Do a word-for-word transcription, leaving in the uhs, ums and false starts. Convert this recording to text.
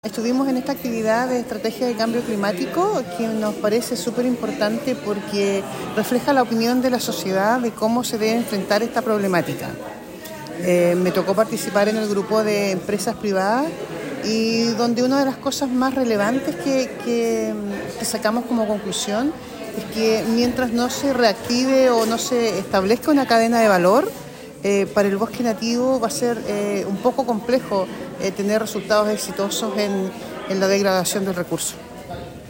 Estuvimos en esta actividad de estrategia de cambio climático que nos parece súper importante porque refleja la opinión de la sociedad de cómo se debe enfrentar esta problemática. Eh, me tocó participar en el grupo de empresas privadas y donde una de las cosas más relevantes que, que, que sacamos como conclusión es que mientras no se reactive o no se establezca una cadena de valor, Eh, para el bosque nativo va a ser eh, un poco complejo eh, tener resultados exitosos en, en la degradación del recurso.